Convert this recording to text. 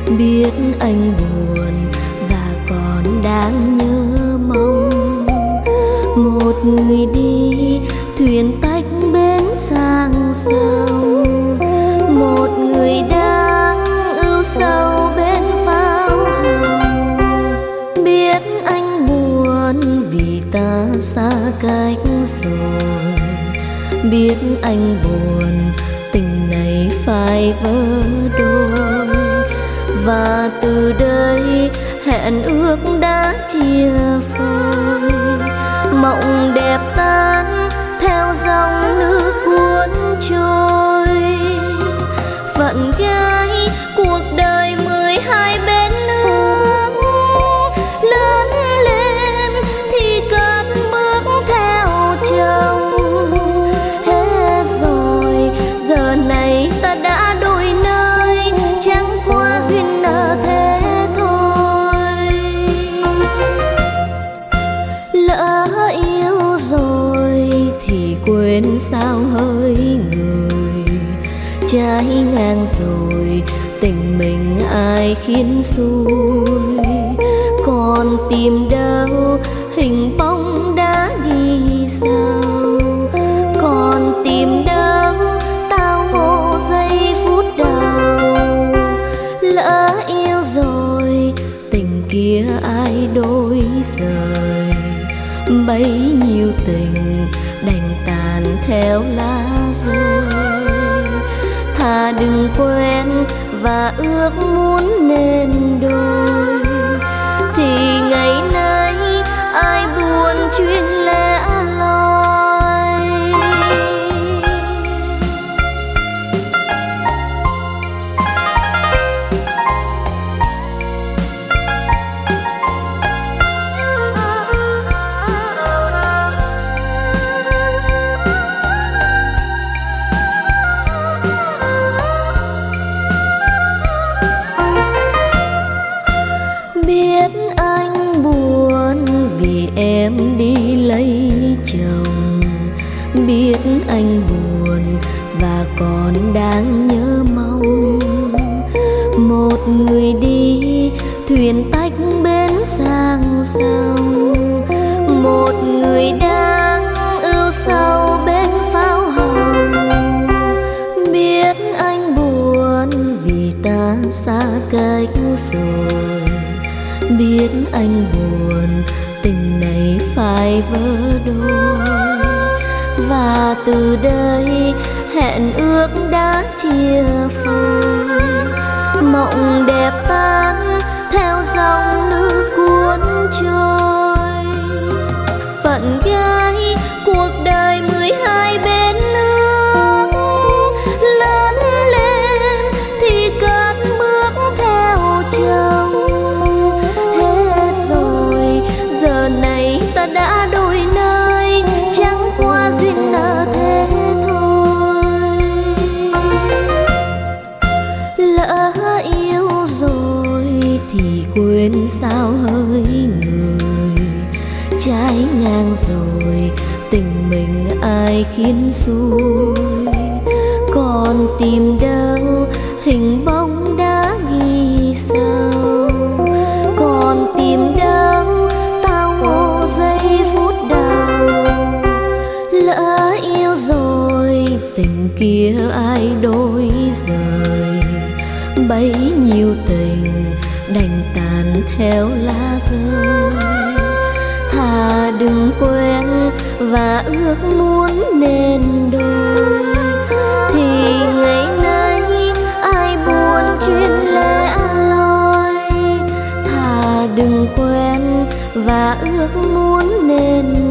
Biết anh buồn và còn đang nhớ mong một người đi thuyền tách bến sang sông, một người đang ưu sầu bên pháo hồng. Biết anh buồn vì ta xa cách rồi, biết anh buồn tình này phải vỡ đôi, và từ đây hẹn ước đã chia phôi. Mộng đẹp tan theo dòng nước cuốn trôi, phận gái cuộc đời 12 bên nước. Lớn lên thì cất bước theo chồng, hết rồi giờ này ta đã đổi nơi, chẳng qua duyên nợ thế thôi. Lỡ yêu rồi thì quên sao hỡi người, trái ngang rồi tình mình ai khiến xuôi. Còn tìm đâu hình bóng đã ghi sâu, còn tìm đâu tao ngộ giây phút đầu. Lỡ yêu rồi tình kia ai đổi rời, bấy nhiêu tình đành tàn theo lá rơi. Thà đừng quen và ước muốn nên đôi, thì ngày nay ai buồn chuyện lẻ loi. Biết anh buồn vì em đi lấy chồng, biết anh buồn và còn đang nhớ mong một người đi thuyền tách bến sang sông, một người đang ưu sầu bên pháo hồng. Biết anh buồn vì ta xa cách rồi, biết anh buồn tình này phải vỡ đôi, và từ đây hẹn ước đã chia phôi. Mộng đẹp tan theo dòng nước cuốn trôi, phận gái cuộc đời 12 bên nước. Lớn lên thì cất bước theo chồng, hết rồi giờ này ta đã đổi nơi, chẳng qua duyên nợ thế thôi. Lỡ yêu rồi thì quên sao hỡi người, trái ngang rồi tình mình ai khiến xuôi. Còn tìm đâu hình bóng đã ghi sâu, còn tìm đâu tao ngộ giây phút đầu. Lỡ yêu rồi tình kia ai đổi rời, bấy nhiêu tình đành tàn theo lá rơi. Thà đừng quen và ước muốn nên đôi, thì ngày nay ai buồn chuyện lẻ loi. Thà đừng quen và ước muốn nên